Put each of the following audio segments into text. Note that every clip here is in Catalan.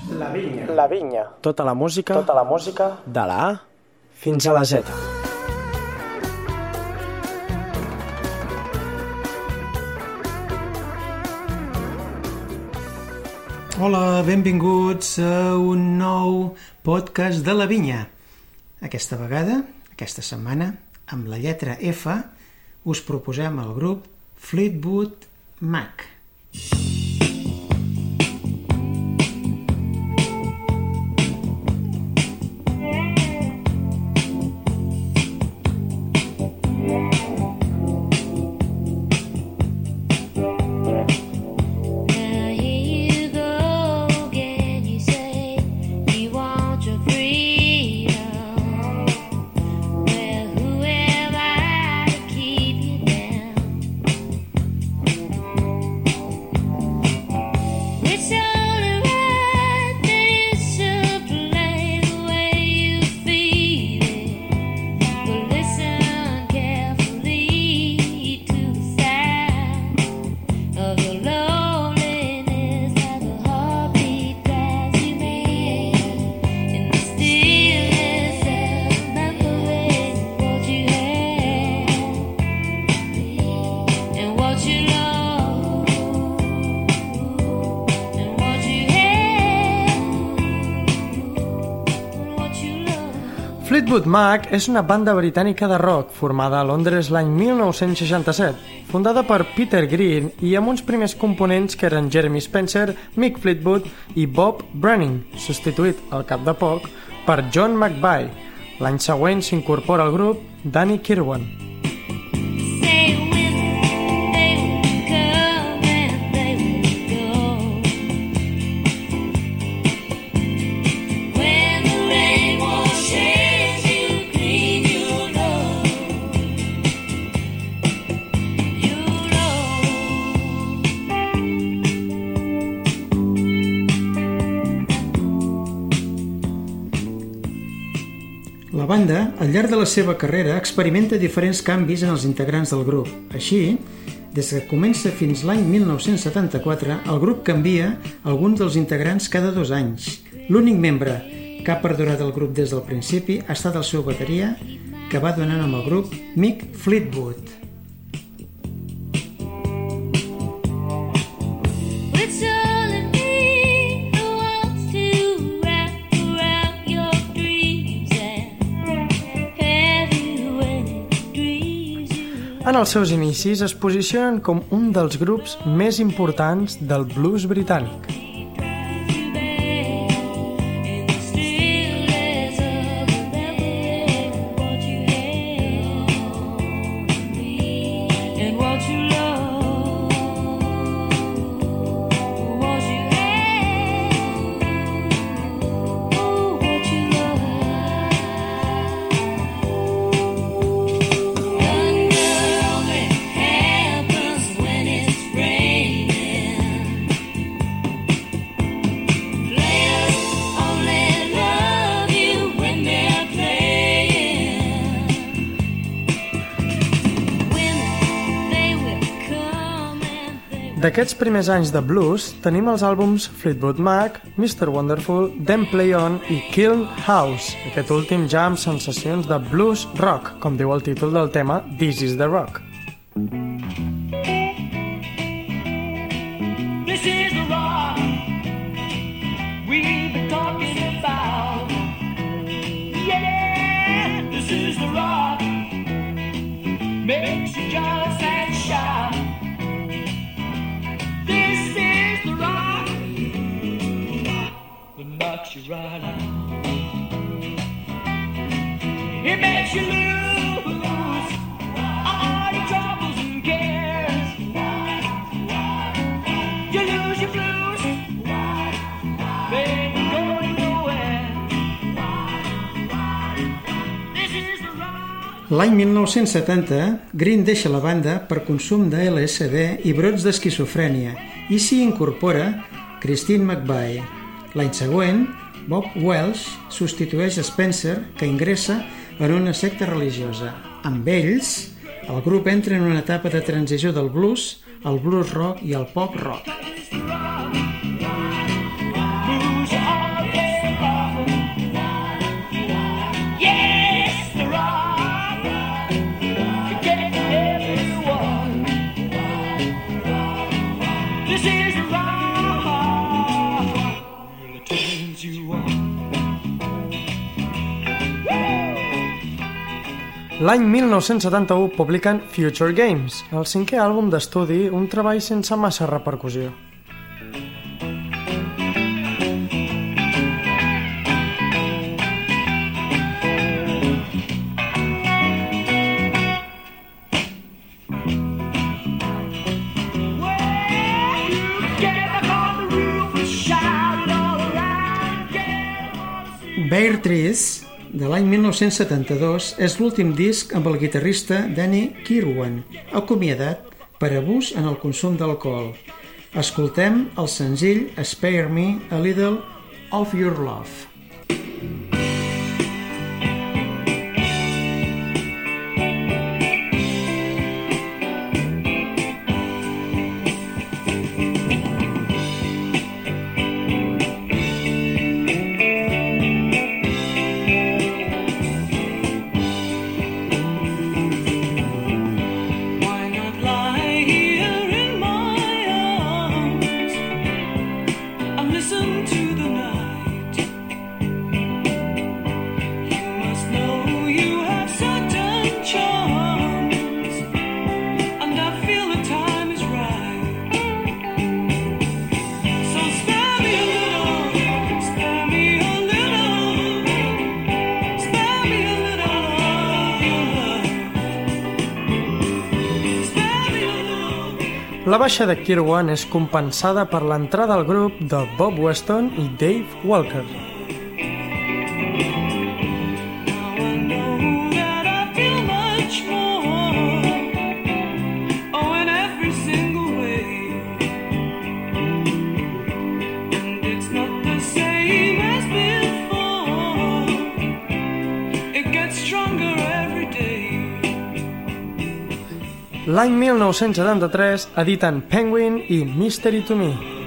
La Vinya. La Vinya. Tota la música de la A fins a la Z. Hola, benvinguts a un nou podcast de La Vinya. Aquesta vegada, aquesta setmana, amb la lletra F, us proposem el grup Fleetwood Mac. Fleetwood Mac és una banda britànica de rock formada a Londres l'any 1967, fundada per Peter Green i amb uns primers components que eren Jeremy Spencer, Mick Fleetwood i Bob Browning, substituït al cap de poc per John McVie. L'any següent s'incorpora al grup Danny Kirwan. La banda, al llarg de la seva carrera, experimenta diferents canvis en els integrants del grup. Així, des que comença fins l'any 1974, el grup canvia alguns dels integrants cada 2 anys. L'únic membre que ha perdurat el grup des del principi ha estat el seu bateria, que va donant amb el grup Mick Fleetwood. En els seus inicis es posicionen com un dels grups més importants del blues britànic. D'aquests primers anys de blues tenim els àlbums Fleetwood Mac, Mr. Wonderful, Then Play On i Kiln House, aquest últim ja amb sensacions de blues rock, com diu el títol del tema This is the Rock. This is the rock we've been talking about. Yeah, this is the rock makes you just and shout. This is the rock that knocks you right out. It makes you lose all your troubles and cares. You lose your blues, baby, going nowhere. This is the rock. L'any 1970, Green deixa la banda per consum de LSD i brots d'esquizofrènia i s'hi incorpora Christine McVie. L'any següent, Bob Welch substitueix a Spencer, que ingressa en una secta religiosa. Amb ells, el grup entra en una etapa de transició del blues al blues rock i al pop rock. Lose your L'any 1971 publiquen Future Games, el cinquè àlbum d'estudi, un treball sense massa repercussió. Bare Trees, de l'any 1972, és l'últim disc amb el guitarrista Danny Kirwan, acomiadat per abús en el consum d'alcohol. Escoltem el senzill Spare Me a Little of Your Love. La baixa de Kirwan és compensada per l'entrada al grup de Bob Weston i Dave Walker. L'any 1973 editen Penguin i Mystery to Me.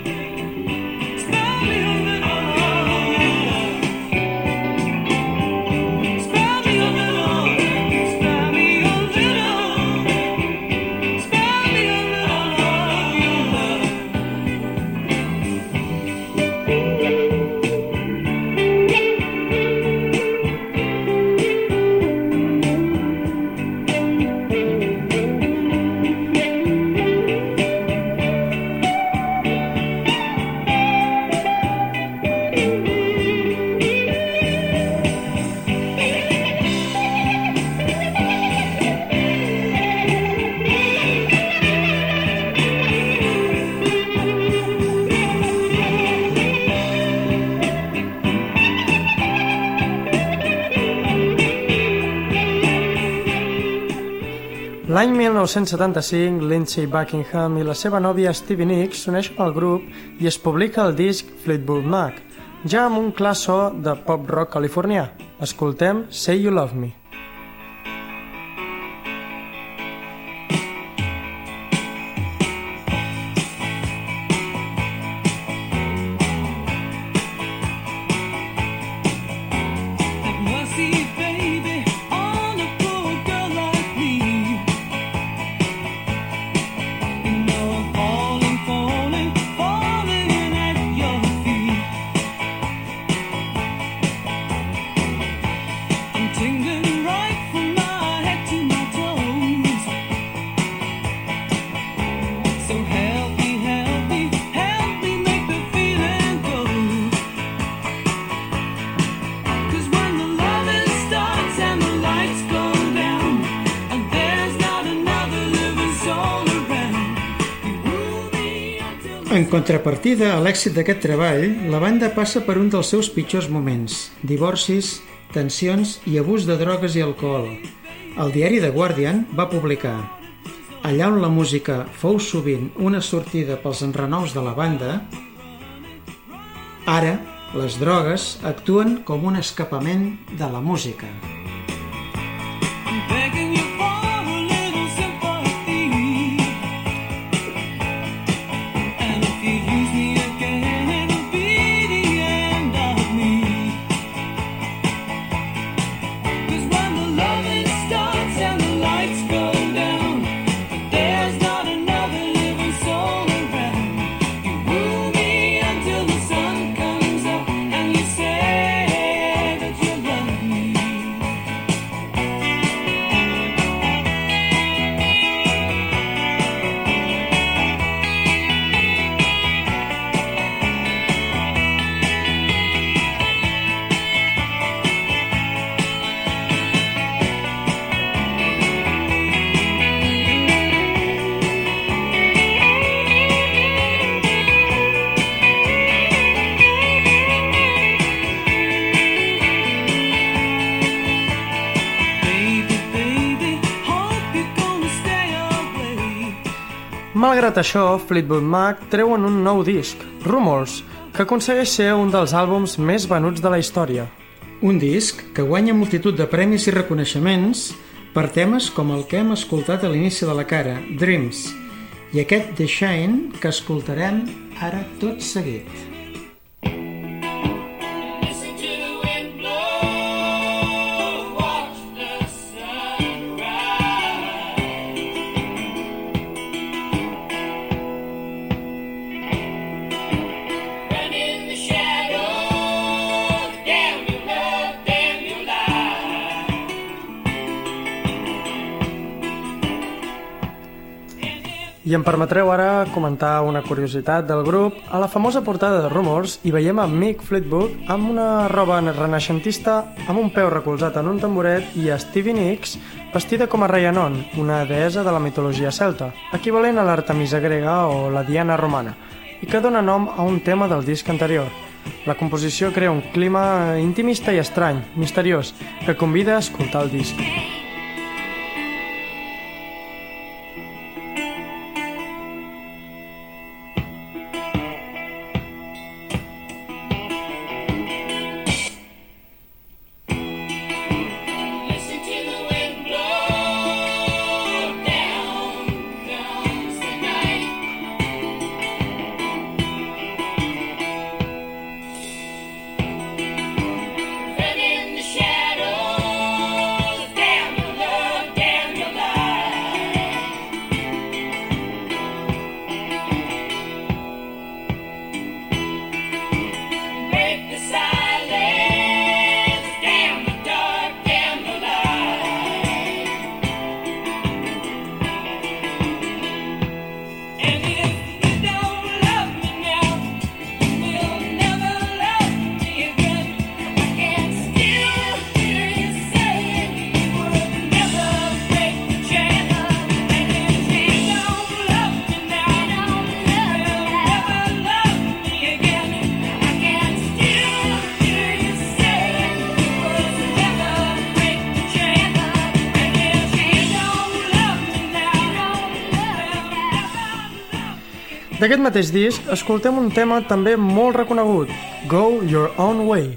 L'any 1975, Lindsey Buckingham i la seva nòvia Stevie Nicks s'uneixen al grup i es publica el disc Fleetwood Mac, ja amb un clar so de pop-rock californià. Escoltem Say You Love Me. En contrapartida a l'èxit d'aquest treball, la banda passa per un dels seus pitjors moments: divorcis, tensions i abús de drogues i alcohol. El diari The Guardian va publicar: allà on la música fou sovint una sortida pels enrenous de la banda, ara les drogues actuen com un escapament de la música. Malgrat això, Fleetwood Mac treuen un nou disc, Rumors, que aconsegueix ser un dels àlbums més venuts de la història. Un disc que guanya multitud de premis i reconeixements per temes com el que hem escoltat a l'inici de la cara, Dreams, i aquest The Shine que escoltarem ara tot seguit. I em permetreu ara comentar una curiositat del grup. A la famosa portada de Rumors hi veiem a Mick Fleetwood amb una roba renaixentista amb un peu recolzat en un tamboret i a Stevie Nicks vestida com a Rhiannon, una deessa de la mitologia celta, equivalent a l'Artemisa grega o la Diana romana, i que dona nom a un tema del disc anterior. La composició crea un clima intimista i estrany, misteriós, que convida a escoltar el disc. D'aquest mateix disc escoltem un tema també molt reconegut, Go Your Own Way.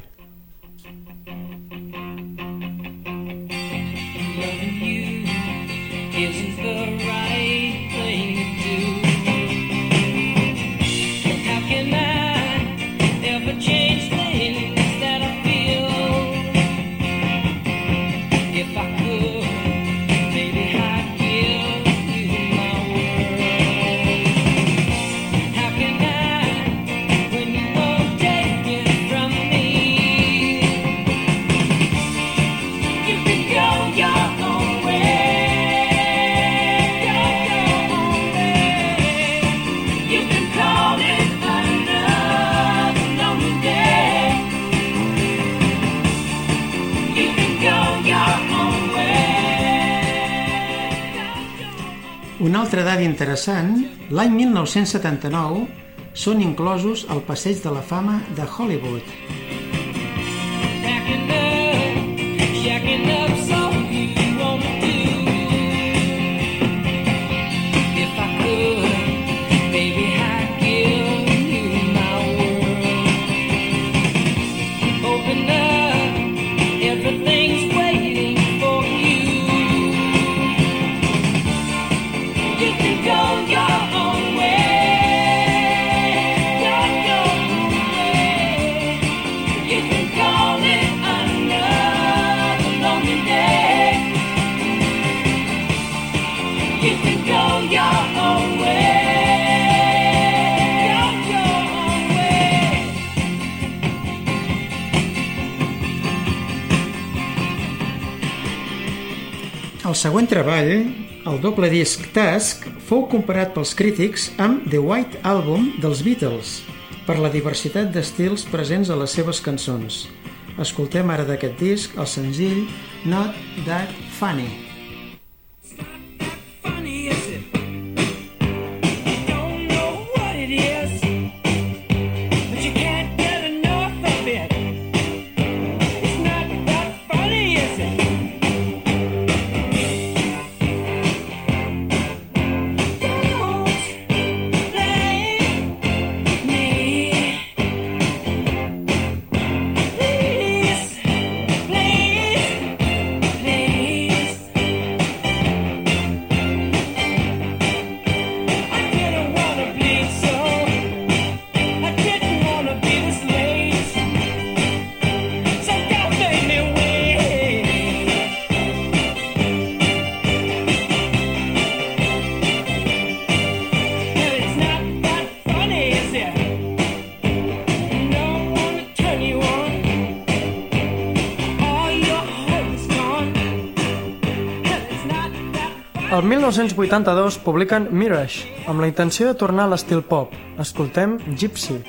Una altra dada interessant, l'any 1979 són inclosos al Passeig de la Fama de Hollywood. El següent treball, el doble disc Tusk, fou comparat pels crítics amb The White Album dels Beatles per la diversitat d'estils presents a les seves cançons. Escoltem ara d'aquest disc el senzill Not That Funny. El 1982 publiquen Mirage, amb la intenció de tornar a l'estil pop. Escoltem Gypsy.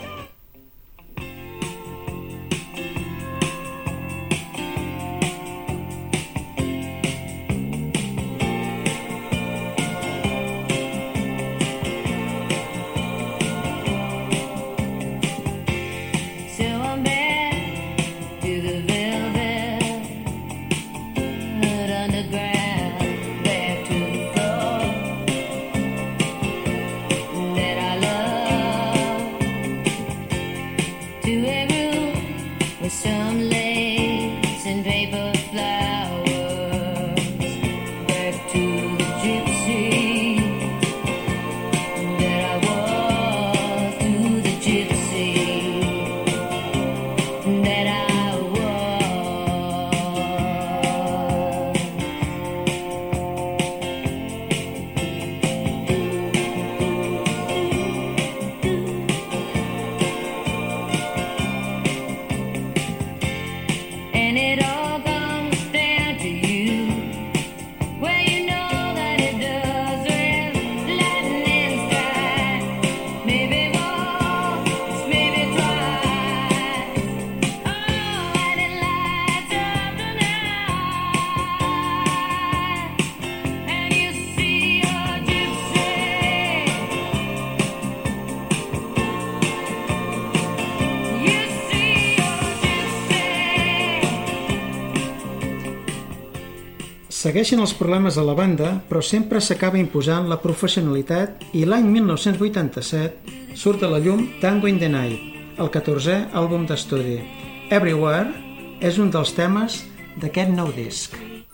Segueixen els problemes de la banda, però sempre s'acaba imposant la professionalitat i l'any 1987 surt a la llum Tango in the Night, el 14è àlbum d'estudi. Everywhere és un dels temes d'aquest nou disc.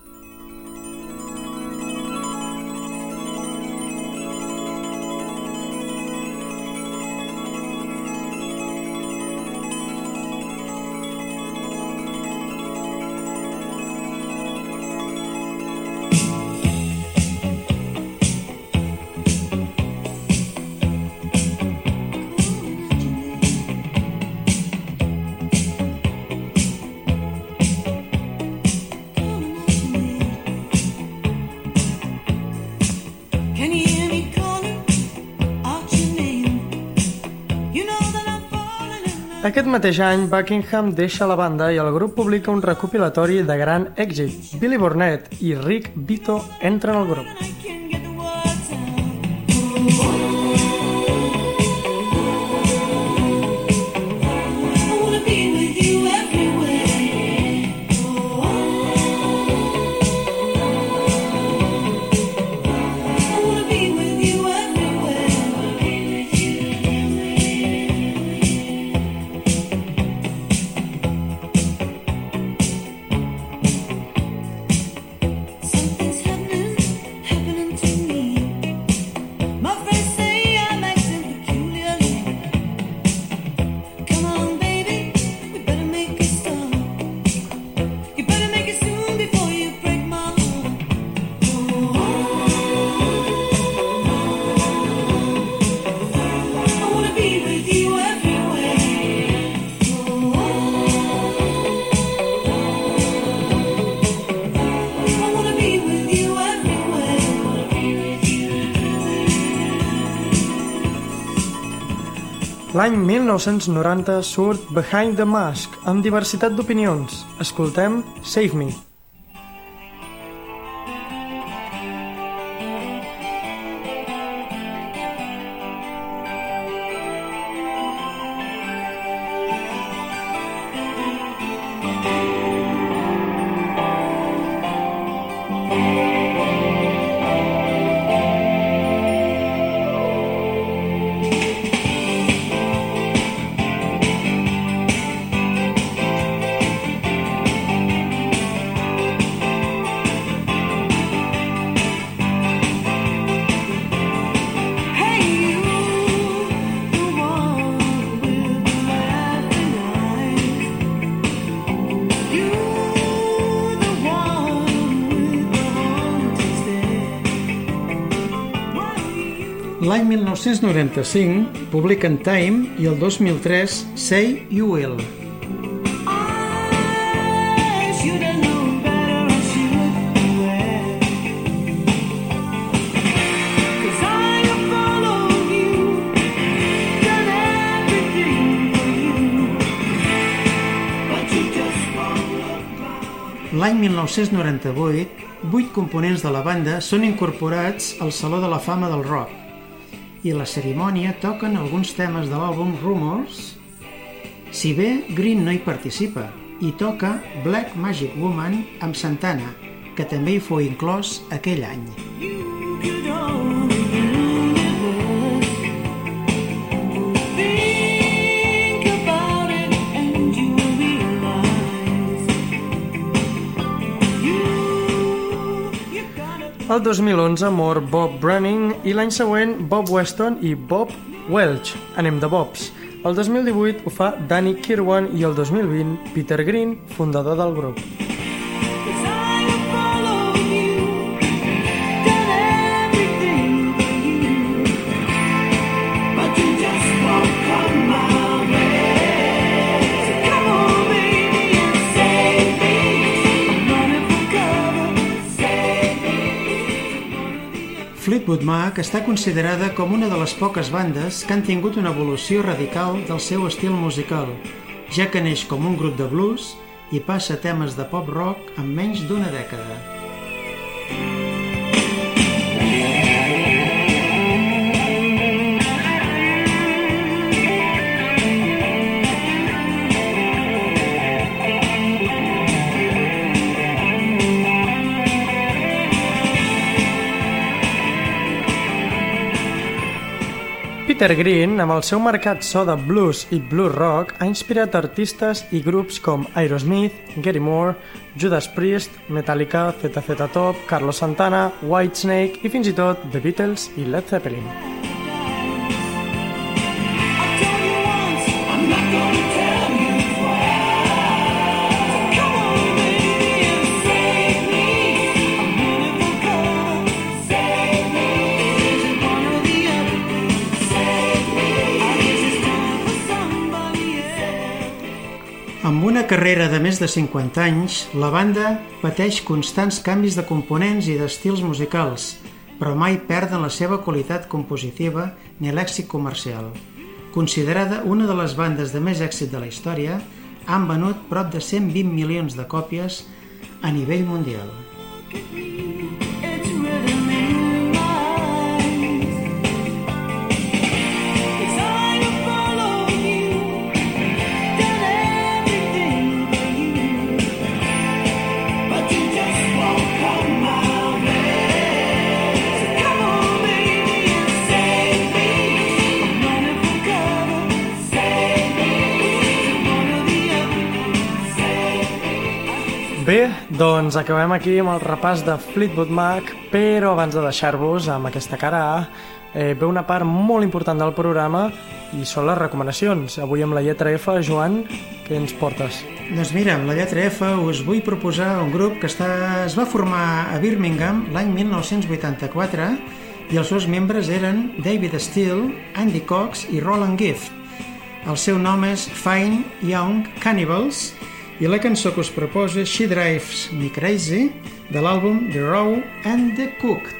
Aquest mateix any, Buckingham deixa la banda i el grup publica un recopilatori de gran èxit. Billy Burnett i Rick Vito entren al grup. L'any 1990 surt Behind the Mask, amb diversitat d'opinions. Escoltem Save Me. L'any 1995 publiquen Time i el 2003 Say You Will. L'any 1998, 8 components de la banda són incorporats al Saló de la Fama del Rock i a la cerimònia toquen alguns temes de l'àlbum Rumors, si bé Green no hi participa, i toca Black Magic Woman amb Santana, que també hi fou inclòs aquell any. El 2011 mor Bob Browning i l'any següent Bob Weston i Bob Welch. Anem de Bobs. El 2018 ho fa Danny Kirwan i el 2020 Peter Green, fundador del grup. Fleetwood Mac està considerada com una de les poques bandes que han tingut una evolució radical del seu estil musical, ja que neix com un grup de blues i passa a temes de pop rock en menys d'una dècada. Peter Green, amb el seu marcat so de blues i blues rock, ha inspirat artistes i grups com Aerosmith, Gary Moore, Judas Priest, Metallica, ZZ Top, Carlos Santana, Whitesnake i fins i tot The Beatles i Led Zeppelin. Amb una carrera de més de 50 anys, la banda pateix constants canvis de components i d'estils musicals, però mai perden la seva qualitat compositiva ni l'èxit comercial. Considerada una de les bandes de més èxit de la història, han venut prop de 120 milions de còpies a nivell mundial. Bé, doncs acabem aquí amb el repàs de Fleetwood Mac, però abans de deixar-vos amb aquesta cara A, ve una part molt important del programa i són les recomanacions. Avui amb la lletra F, Joan, què ens portes? Doncs mira, amb la lletra F us vull proposar un grup que es va formar a Birmingham l'any 1984 i els seus membres eren David Steele, Andy Cox i Roland Gift. El seu nom és Fine Young Cannibals i la cançó que us proposo és She Drives Me Crazy, de l'àlbum The Raw and the Cooked.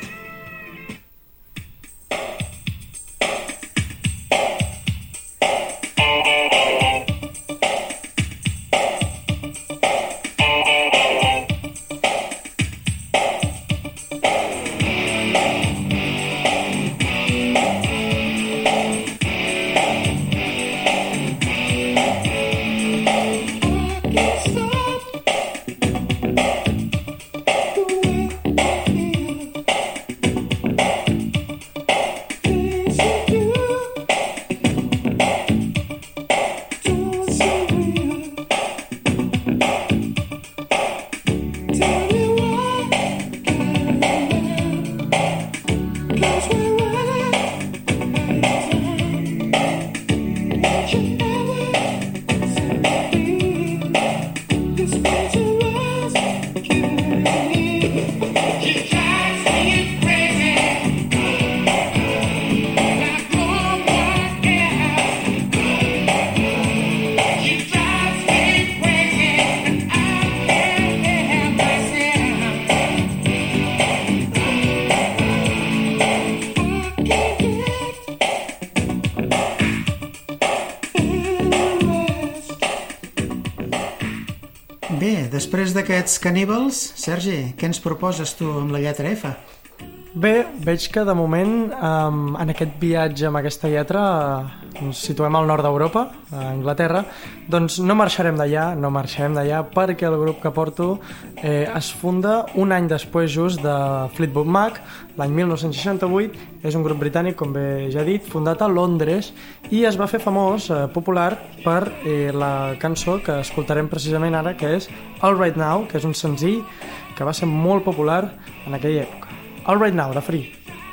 Bé, després d'aquests caníbals, Sergi, què ens proposes tu amb la lletra F? Bé, veig que de moment en aquest viatge amb aquesta lletra ens situem al nord d'Europa, a Anglaterra, doncs no marxarem d'allà perquè el grup que porto es funda un any després just de Fleetwood Mac, l'any 1968, és un grup britànic, com bé ja he dit, fundat a Londres i es va fer famós, popular, per la cançó que escoltarem precisament ara, que és All Right Now, que és un senzill que va ser molt popular en aquella època. All Right Now, de Free.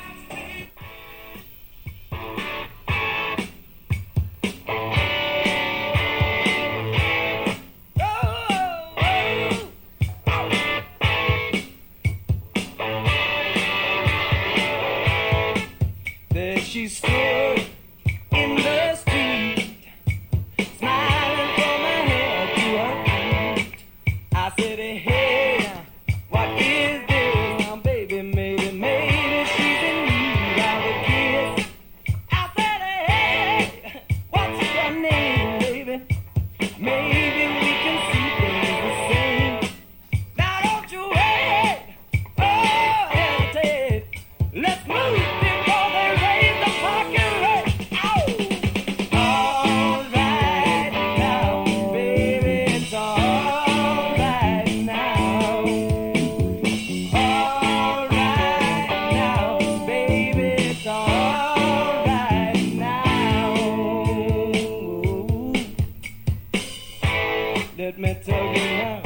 There she stood in the street, smiling from her head to her feet. I said, hey, what is this? Now, baby, maybe she's in need of a kiss. I said, hey, what's your name, baby? Maybe we can see things the same. Now, don't you wait, oh, hesitate. Let's move before they raise the parking rate. Ow! All right now, baby, it's all right now. All right now, baby, it's all right now. Let me tell you now.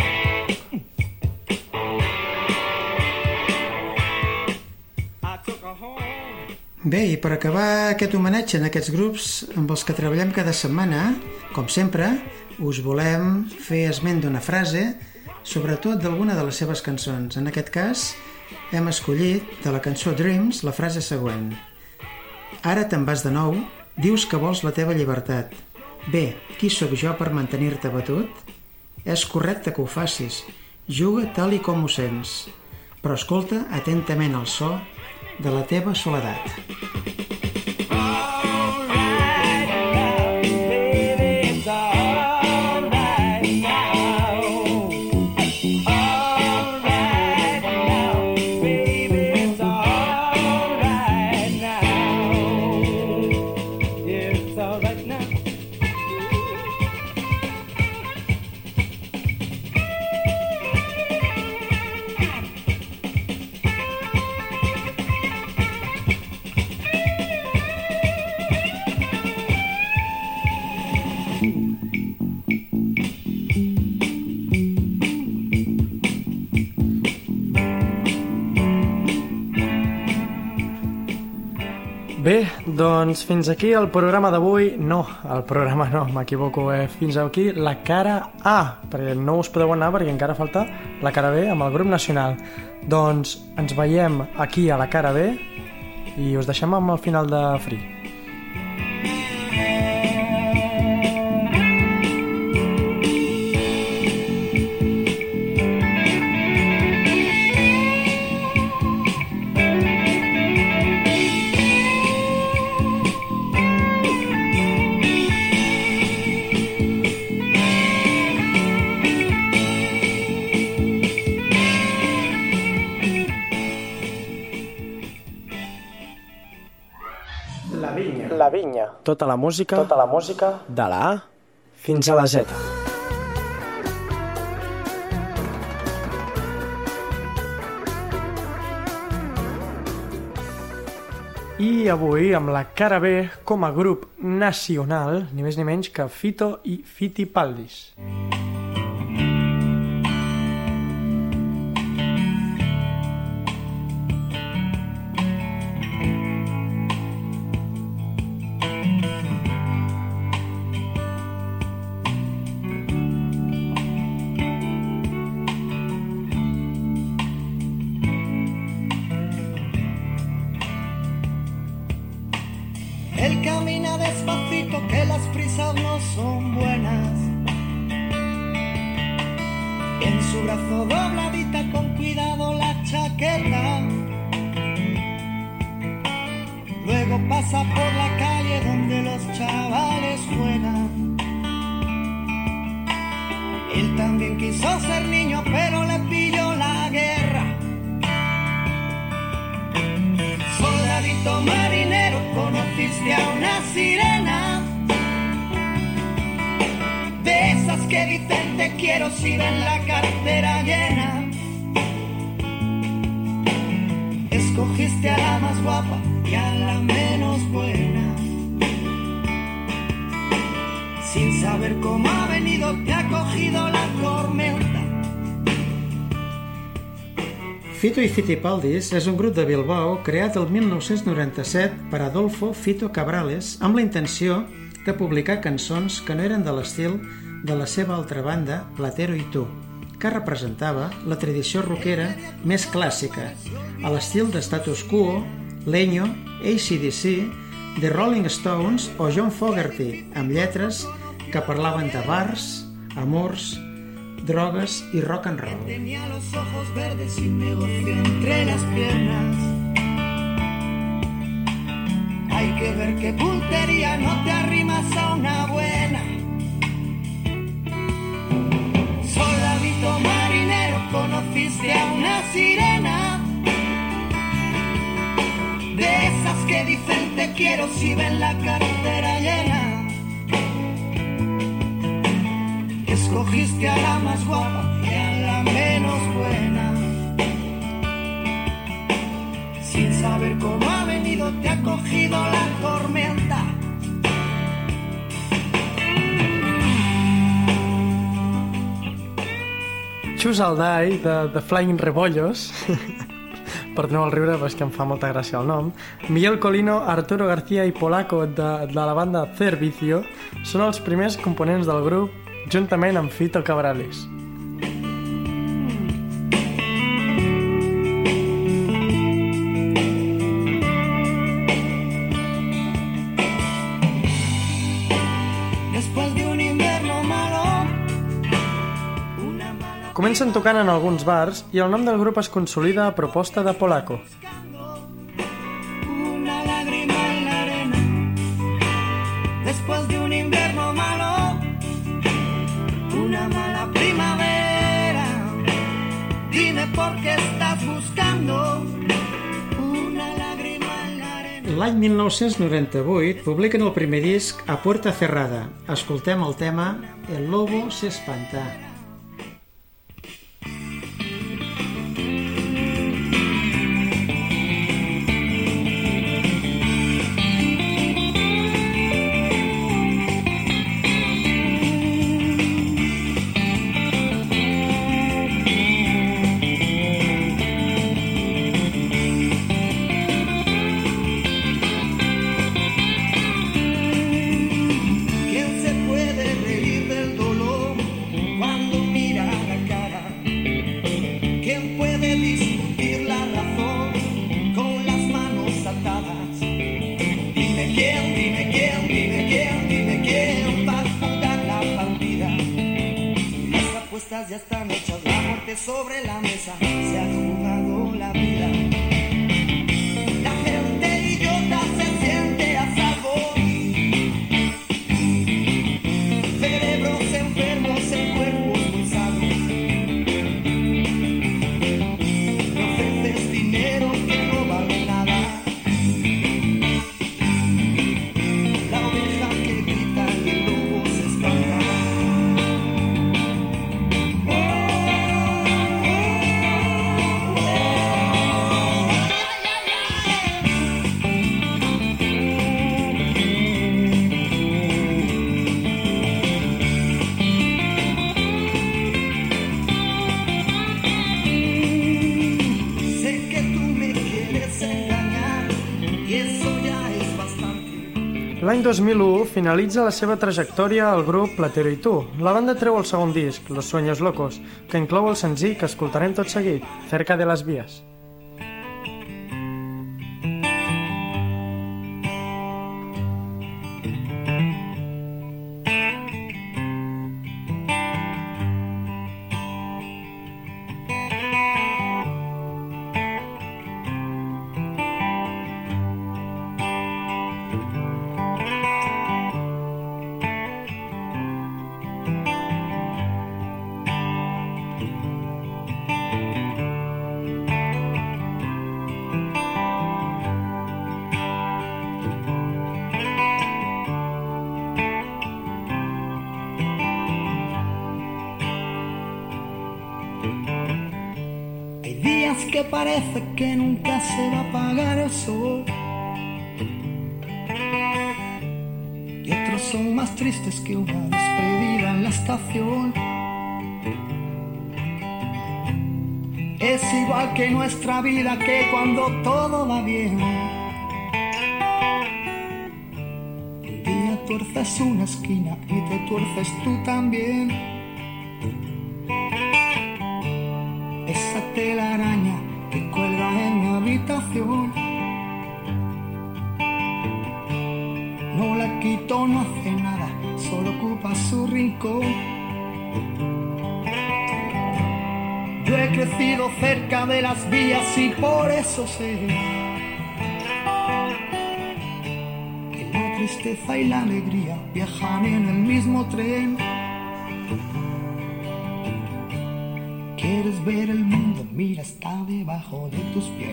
I took her home. Bé, i per acabar aquest homenatge en aquests grups amb els que treballem cada setmana, com sempre, us volem fer esment d'una frase, sobretot d'alguna de les seves cançons. En aquest cas, hem escollit de la cançó Dreams la frase següent. Ara te'n vas de nou, dius que vols la teva llibertat. Bé, qui sóc jo per mantenir-te batut? És correcte que ho facis, juga tal i com ho sents, però escolta atentament el so de la teva soledat. All right now, baby, it's all right now. All right now, baby, it's all right now. Yeah, it's all right now. Bé, doncs fins aquí el programa d'avui. No, el programa no, m'equivoco. Fins aquí la cara A, perquè no us podeu anar perquè encara falta la cara B amb el grup nacional. Doncs ens veiem aquí a la cara B i us deixem amb el final de Free. La Vinya. Tota la música de la A fins a la Z. I avui amb la cara B com a grup nacional, ni més ni menys que Fito i Fitipaldis. Él camina despacito, que las prisas no son buenas. En su brazo dobladita con cuidado la chaqueta. Luego pasa por la calle donde los chavales juegan. Él también quiso ser niño, pero le pilló la guerra. Soldadito marinero, conociste a una sirena, de esas que dicen te quiero si ven la cartera llena. Escogiste a la más guapa y a la menos buena. Sin saber cómo ha venido, te ha cogido la tormenta. Fito i Fitipaldis és un grup de Bilbao creat el 1997 per Adolfo Fito Cabrales amb la intenció de publicar cançons que no eren de l'estil de la seva altra banda, Platero i tu, que representava la tradició rockera més clàssica, a l'estil de Status Quo, Lenyo, AC/DC, The Rolling Stones o John Fogerty, amb lletres que parlaven de bars, amors, drogues i rock and roll. Tenía los ojos verdes y un negocio entre las piernas. Hay que ver qué puntería, no te arrimas a una buena. Soldadito marinero, conociste a una sirena, de esas que dicen te quiero si ven la cartera llena. Escogiste a la más guapa y a la menos buena. Sin saber cómo ha venido, te ha cogido la tormenta. Choose I'll Die, de Flying Rebollos. Perdoneu el riure, però és que em fa molta gràcia el nom. Miguel Colino, Arturo García i Polaco de la banda Servicio són els primers components del grup, juntament amb Fito Cabrales. Después de un invierno malo, Comencen tocant en alguns bars i el nom del grup es consolida a proposta de Polaco. una lágrima en la arena. Después de un invierno malo, una mala primavera. Dime por qué estás buscando una lágrima en la arena. L'any 1998 publiquen el primer disc A Puerta Cerrada. Escoltem el tema El lobo se espanta. ¿Quién se puede reír del dolor cuando mira la cara? ¿Quién puede discutir la razón con las manos atadas? Dime quién, dime quién, dime quién, dime quién va a jugar la partida. Las apuestas ya están hechas, la muerte sobre la mesa, se ha jugado la vida. La gente idiota se siente a salvo. Cerebros enfermos en cuerpos muy sanos. No ofreces dinero que no vale nada. La oveja que grita y el lobo se espanta. Sé que tú me quieres engañar y eso ya es bastante. L'any 2001 finalitza la seva trajectòria al grup Platero i tu. La banda treu el segon disc, Los Sueños Locos, que inclou el senzill que escoltarem tot seguit, Cerca de las Vías. Hay días que parece que nunca se va a apagar el sol. Y otros son más tristes que una despedida en la estación. Es igual que nuestra vida, que cuando todo va bien, un día tuerces una esquina y te tuerces tú también. Esa telaraña que cuelga en mi habitación, no la quito, no hace nada, solo ocupa su rincón. Yo he crecido cerca de las vías y por eso sé que la tristeza y la alegría viajan en el mismo tren. ¿Quieres ver el mundo? Mira, está debajo de tus pies.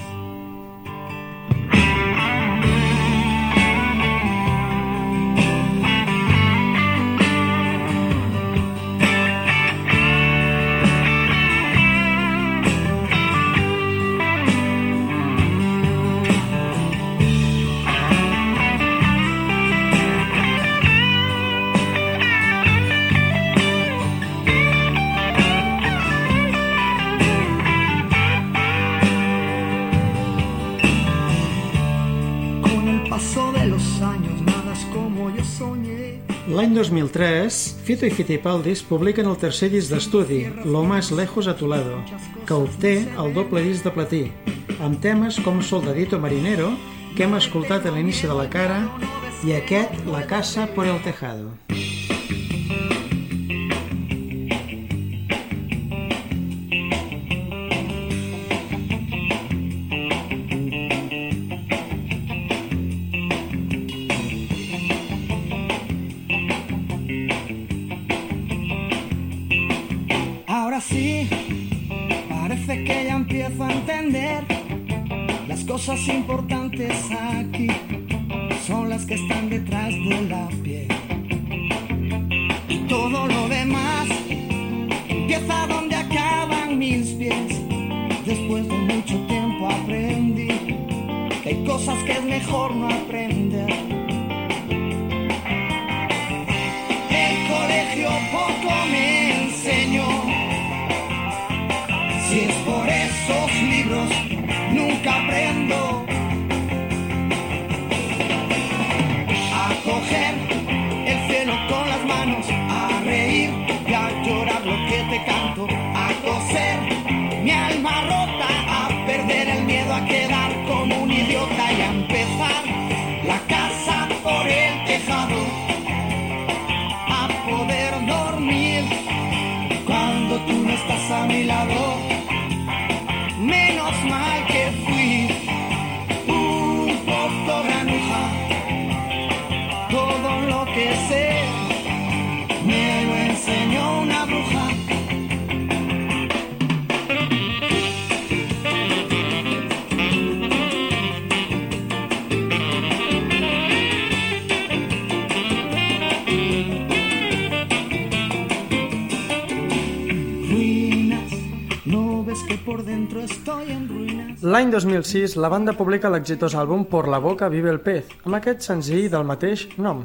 L'any 2003, Fito i Fitipaldis publiquen el tercer disc d'estudi, Lo más lejos a tu lado, que obté el doble disc de platí, amb temes com Soldadito Marinero, que hem escoltat a l'inici de la cara, i aquest, La casa por el tejado. Sí, parece que ya empiezo a entender. Las cosas importantes aquí son las que están detrás de la piel. Y todo lo demás empieza donde acaban mis pies. Después de mucho tiempo aprendí que hay cosas que es mejor no aprender. El colegio poco me enseñó. Si es por esos libros, nunca aprendo a coger el cielo con las manos, a reír y a llorar lo que te canto, a coser mi alma rota, a perder el miedo a quedar como un idiota y a empezar la casa por el tejado, a poder dormir cuando tú no estás a mi lado. Menos mal que fui un poco granuja. Todo lo que sé me lo enseñó una bruja. Ruinas, no ves que por dentro estoy en ruinas. L'any 2006, la banda publica l'exitós àlbum Por la boca vive el pez, amb aquest senzill del mateix nom.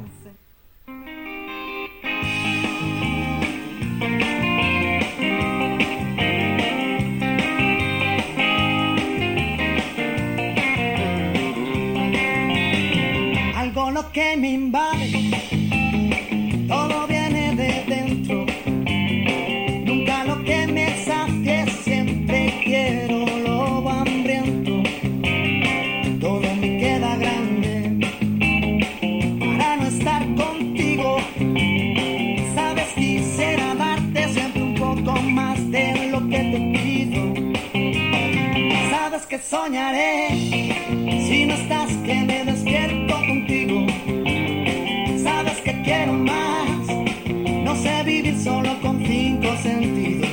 Algo lo que me invade, todo viene de dentro. Nunca lo que me sacie, siempre quiero lo hambriento. Todo me queda grande para no estar contigo. Sabes, quisiera darte siempre un poco más de lo que te pido. Sabes que soñaré si no estás, que me despierto contigo. Sabes que quiero más, no sé vivir solo con 5 sentidos.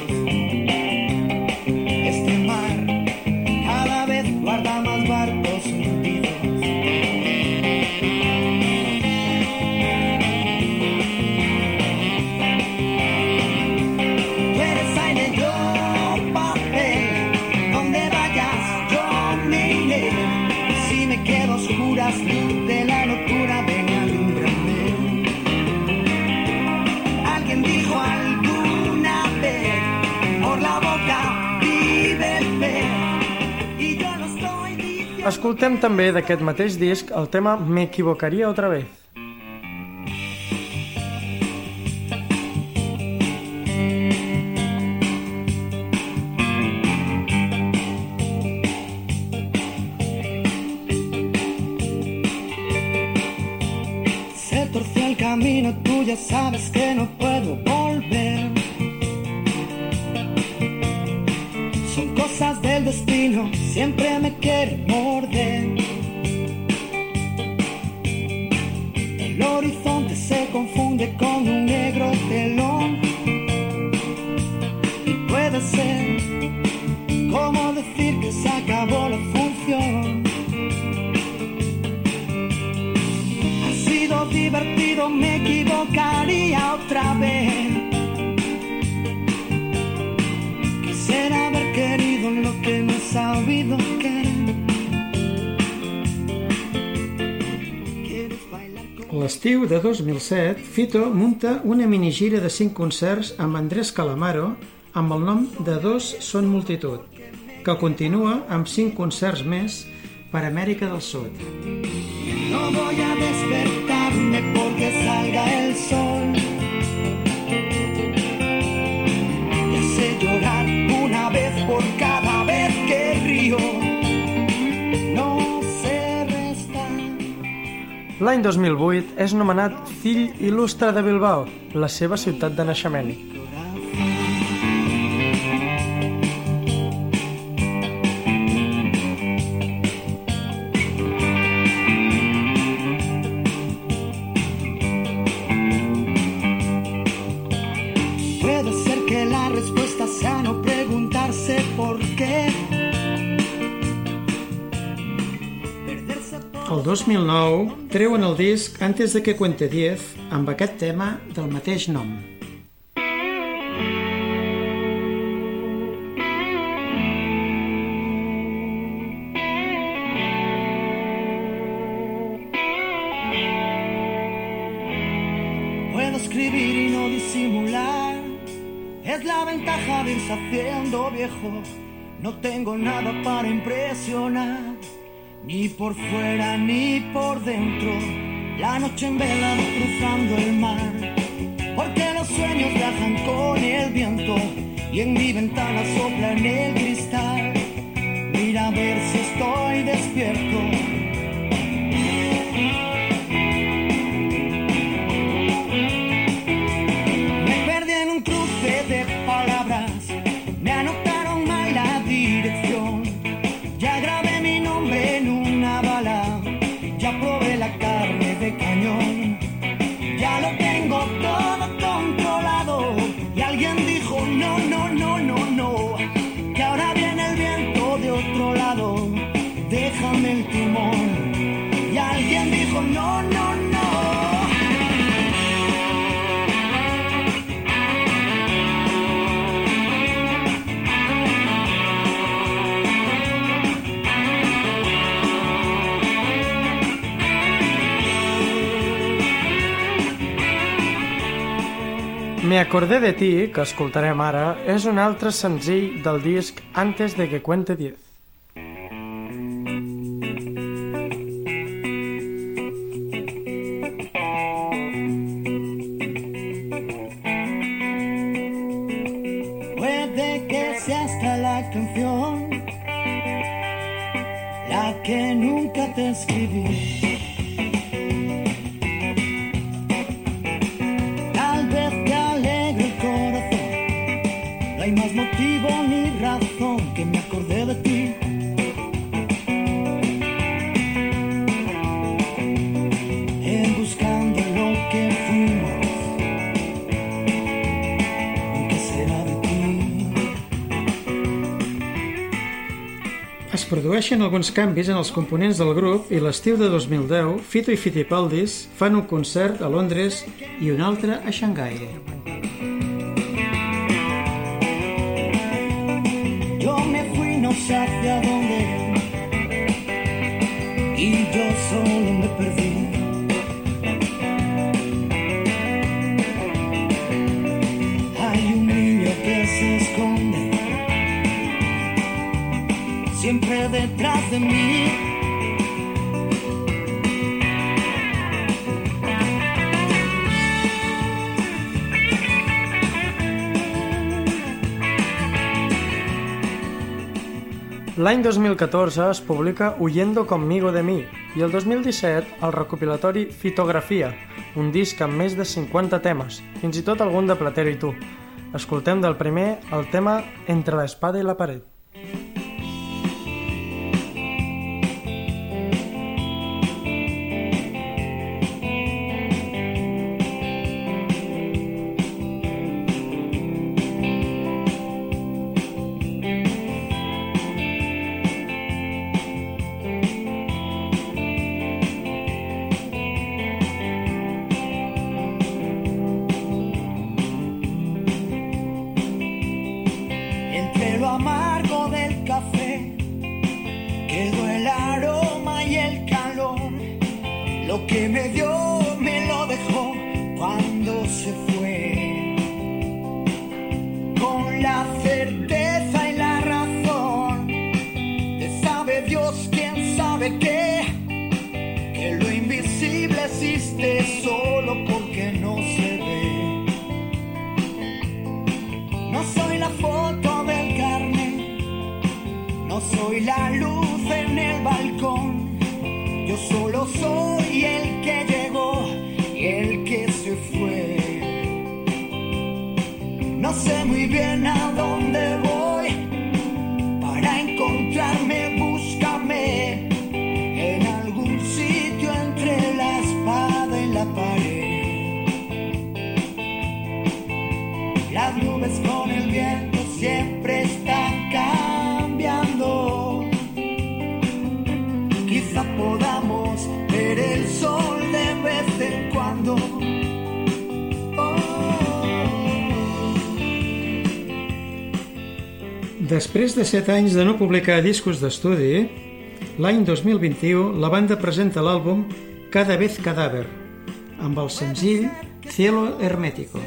Este mar cada vez guarda más barcos hundidos. Tú eres aire, yo Escoltem també d'aquest mateix disc el tema Me equivocaría otra vez. Se torció el camino, tú ya sabes que no puedo volver. Son cosas del destino, siempre me quiere morder. El horizonte se confunde con un negro telón. Y puede ser como decir que se acabó la función. Ha sido divertido, me equivocaría otra vez. Quisiera haber querido lo que no he sabido querer. ¿Quieres bailar con... L'estiu de 2007, Fito munta una minigira de 5 concerts amb Andrés Calamaro amb el nom de Dos són multitud, que continua amb 5 concerts més per Amèrica del Sud. No voy a despertarme porque salga el sol. Te sé llorar una vez por cada vez que río. No sé restar. L'any 2008 és nomenat fill il·lustre de Bilbao, la seva ciutat de naixement. Puede ser que la respuesta sea no preguntarse por qué. Perderse por... El 2009 treuen el disc Antes de que cuente 10 amb aquest tema del mateix nom. Puedo escribir y no disimular. Es la ventaja de irse haciendo viejo. No tengo nada para impresionar, ni por fuera ni por dentro. La noche en vela cruzando el mar, porque los sueños viajan con el viento y en mi ventana sopla en el cristal. Mira a ver si estoy despierto. Me perdí en un cruce de palabras, me anotaron mal la dirección. Ya grabé mi nombre en una bala, ya probé la carne de cañón. Ya lo tengo todo controlado y alguien dijo no, no, no, no, no, que ahora viene el viento de otro lado, déjame el timón. Y alguien dijo no, no, no. Me acordé de ti, que escoltarem ara, és un altre senzill del disc Antes de que cuente 10. Puede que sea esta la canción, la que nunca te escribí. Tal vez te alegre el corazón, no hay más motivo ni razón que me acordé de ti. Buscando lo que fuimos, ¿qué será de ti? Es produeixen alguns canvis en els components del grup i l'estiu de 2010 Fito i Fitipaldis fan un concert a Londres i un altre a Xangai. Yo me fui no sé hacia dónde y yo solo me perdí. Hay un niño que se esconde siempre detrás de mí. L'any 2014 es publica Huyendo conmigo de mí i el 2017 el recopilatori Fitografia, un disc amb més de 50 temes, fins i tot algun de Platero i tu. Escoltem del primer el tema Entre la espada i la paret. Entre lo amargo del café quedó el aroma y el calor. Lo que me dio me lo dejó cuando se fue. Con la certeza y la razón de sabe Dios quién sabe qué, que lo invisible existe solo porque no se ve. No soy la foto del carnet, no soy la luz en el balcón. Yo solo soy el que llegó y el que se fue. No sé muy bien a dónde voy, para encontrarme búscame en algún sitio entre la espada y la pared. Las nubes con el viento siempre están cambiando. Quizá podamos ver el sol de vez en cuando. Després de 7 anys de no publicar discos d'estudi, l'any 2021 la banda presenta l'àlbum Cada vez cadáver, amb el senzill Cielo Hermético.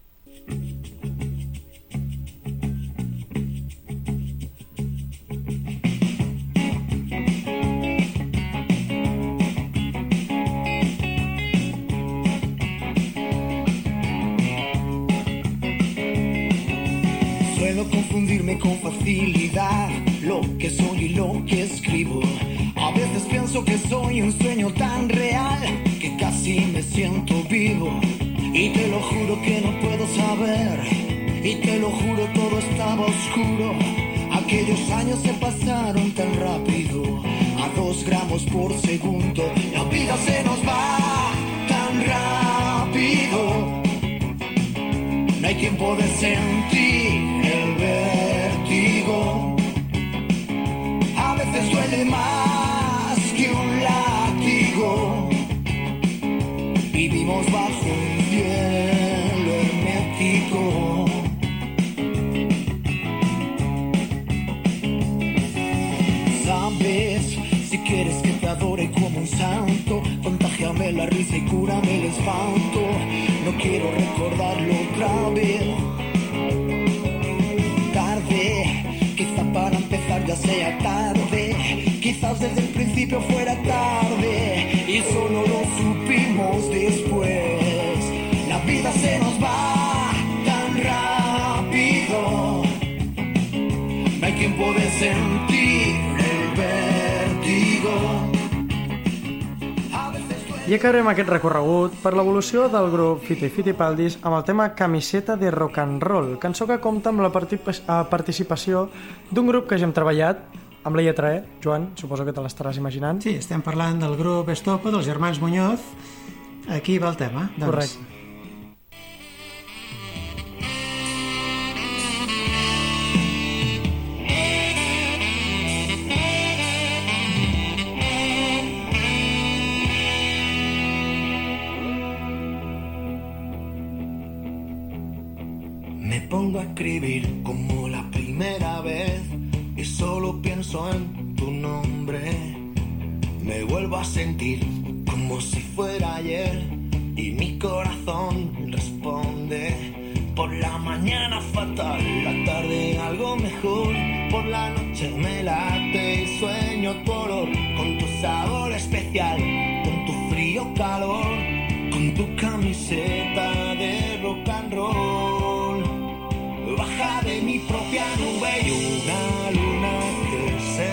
Suelo confundirme con facilidad lo que soy y lo que escribo. A veces pienso que soy un sueño tan real que casi me siento vivo. Y te lo juro que no puedo saber, y te lo juro todo estaba oscuro. Aquellos años se pasaron tan rápido, a 2 gramos por segundo. La vida se nos va tan rápido. No hay tiempo de sentir el vértigo. A veces duele más que un látigo. Vivimos bajo un cielo hermético. Sabes, si quieres que te adore como un santo, contágiame la risa y cúrame el espanto. No quiero recordarlo otra vez. Tarde, quizá para empezar ya sea tarde. Quizás desde el principio fuera tarde y solo lo supimos después. La vida se nos va tan rápido. No hay tiempo de sentir el vértigo. I acabarem aquest recorregut per l'evolució del grup Fito i Fitipaldis amb el tema Camiseta de Rock and Roll, cançó que compta amb la participació d'un grup que ja hem treballat, amb la lletra E. Joan, suposo que te l'estaràs imaginant. Sí, estem parlant del grup Estopa, dels germans Muñoz. Aquí va el tema. Doncs. Correcte. Me pongo a escribir como la primera vez y solo pienso en tu nombre. Me vuelvo a sentir como si fuera ayer y mi corazón responde. Por la mañana fatal, la tarde algo mejor. Por la noche me late y sueño tu olor, con tu sabor especial, con tu frío calor, con tu camiseta de rock and roll. Baja de mi propia nube y una luna que se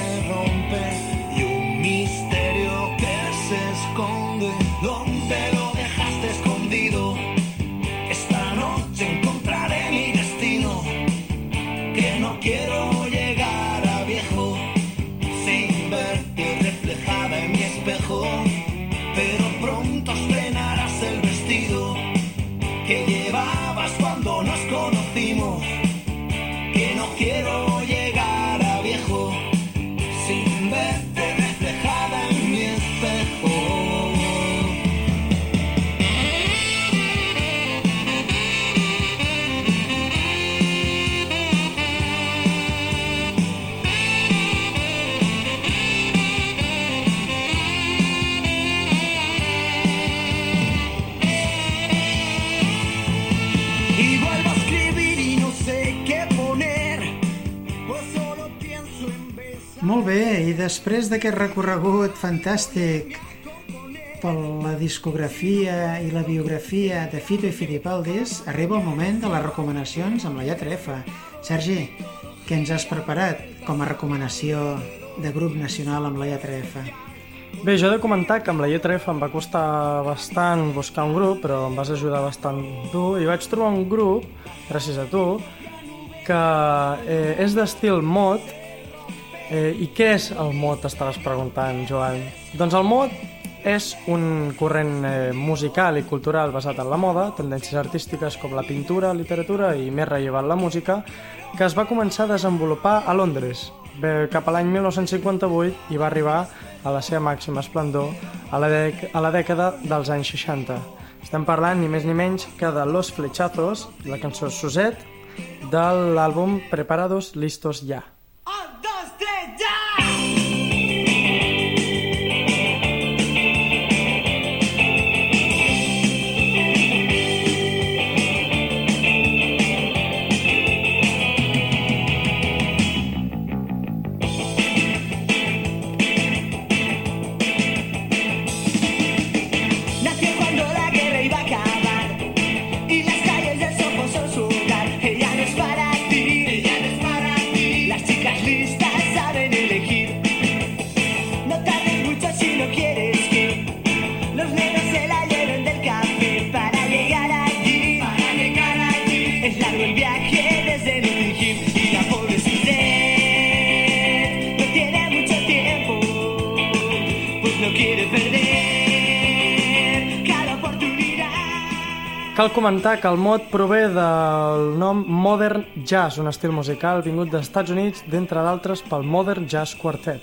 no quiero llegar a viejo sin verte reflejada en mi espejo. Y vuelvo a escribir y no sé qué poner, pues solo pienso en besar. Molt bé, i després d'aquest recorregut fantàstic per la discografia i la biografia de Fito i Fitipaldis, arriba el moment de les recomanacions amb la lletra F. Sergi, què ens has preparat com a recomanació de grup nacional amb la lletra F? Bé, jo he de comentar que amb la lletra F em va costar bastant buscar un grup, però em vas ajudar bastant tu, i vaig trobar un grup, gràcies a tu, que és d'estil mod. I què és el mod, estaves preguntant, Joan? Doncs el mod és un corrent musical i cultural basat en la moda, tendències artístiques com la pintura, literatura i més rellevant la música, que es va començar a desenvolupar a Londres cap a l'any 1958 i va arribar a la seva màxima esplendor a la dècada dels anys 60. Estem parlant ni més ni menys que de Los Flechazos, la cançó Suzette, de l'àlbum Preparados, Listos, Ya. 1, 2, 3, ¡ya! Nació cuando la guerra iba a acabar y las calles del Soho son su hogar. Ella no es para ti, ella no es para ti. Las chicas listas saben elegir. No tardes mucho si no quieres que los negros se la lleven del café para llegar allí, para llegar allí. Es largo el viaje desde Notting Hill y la pobre Suzette no tiene mucho tiempo, pues no quiere perder cada oportunidad. Cal comentar que el mod prové del nom Modern Jazz, un estil musical vingut dels Estats Units, d'entre d'altres pel Modern Jazz Quartet.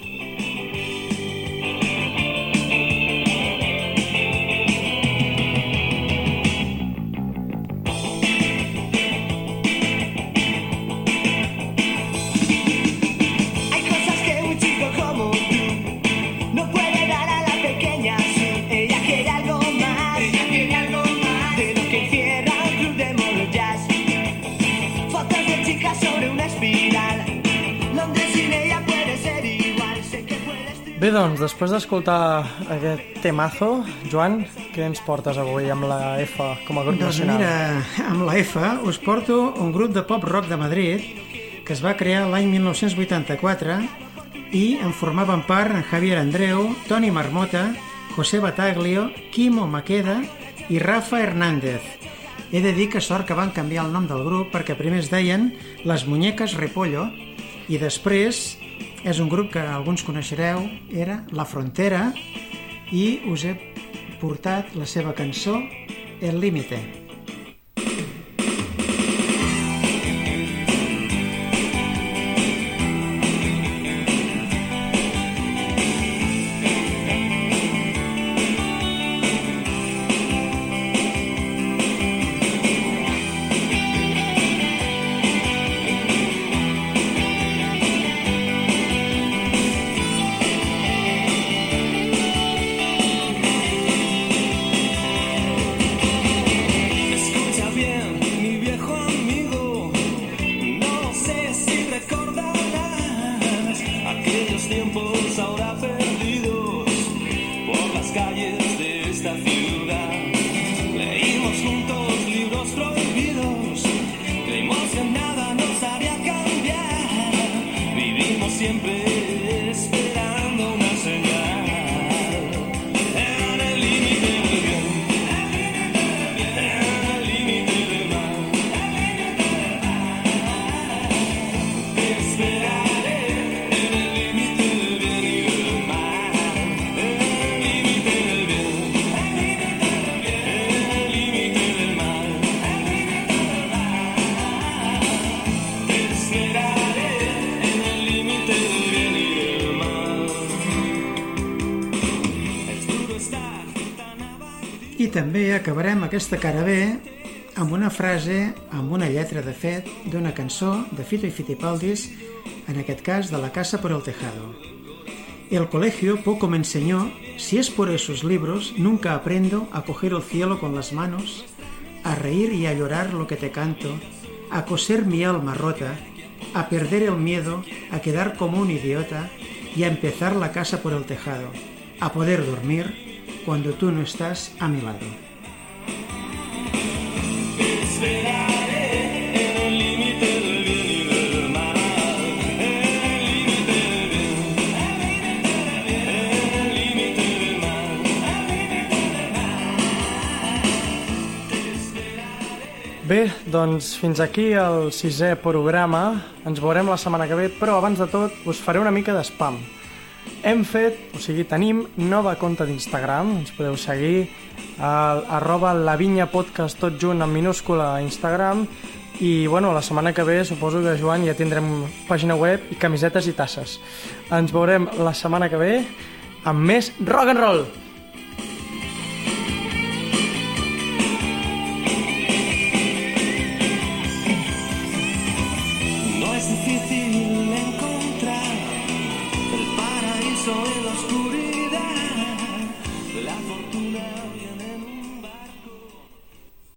Hay cosas que un chico como tú no puede dar a la pequeña Sue. Ella quiere algo más de lo que encierra un club de modo jazz. Fotos de chicas sobre una espiral. Londres sin ella puede ser igual. Sé que puedes... Bé, doncs, després d'escoltar aquest temazo, Joan, què ens portes avui amb la F com a grup Doncs nacional? mira, amb la F us porto un grup de pop-rock de Madrid que es va crear l'any 1984 i en formaven part en Javier Andreu, Toni Marmota, José Bataglio, Quimo Maqueda i Rafa Hernández. He de dir que sort que van canviar el nom del grup perquè primer es deien Les Muñeques Repollo i després és un grup que alguns coneixereu, era La Frontera, i us he portat la seva cançó El Límite. Escucha bien, mi viejo amigo, no sé si recordarás aquellos tiempos ahora perdidos por las calles de esta ciudad. Leímos juntos libros prohibidos, creímos que nada nos haría cambiar, vivimos siempre esperando una señal. En el límite del bien, en el límite del mal, te esperaré. En el límite del bien y del mal, en el límite del bien, en el límite del mal, te esperaré. també acabarem aquesta cara B amb una frase, amb una lletra de fet, d'una cançó de Fito y Fitipaldis, en aquest cas de La casa por el tejado. El colegio poco me enseñó, si es por esos libros, nunca aprendo a coger el cielo con las manos, a reír y a llorar lo que te canto, a coser mi alma rota, a perder el miedo, a quedar como un idiota y a empezar la casa por el tejado, a poder dormir cuando tú no estás a mi lado. Bé, doncs fins aquí el 6è programa. Ens veurem la setmana que ve, però abans de tot us faré una mica d'espam. Tenim nova compte d'Instagram, ens podeu seguir al @lavinyapodcast tot junt en minúscula a Instagram i bueno, la setmana que ve suposo que, Joan, ja tindrem pàgina web i camisetes i tasses. Ens veurem la setmana que ve amb més rock and roll! No es difícil encontrar el paraíso en la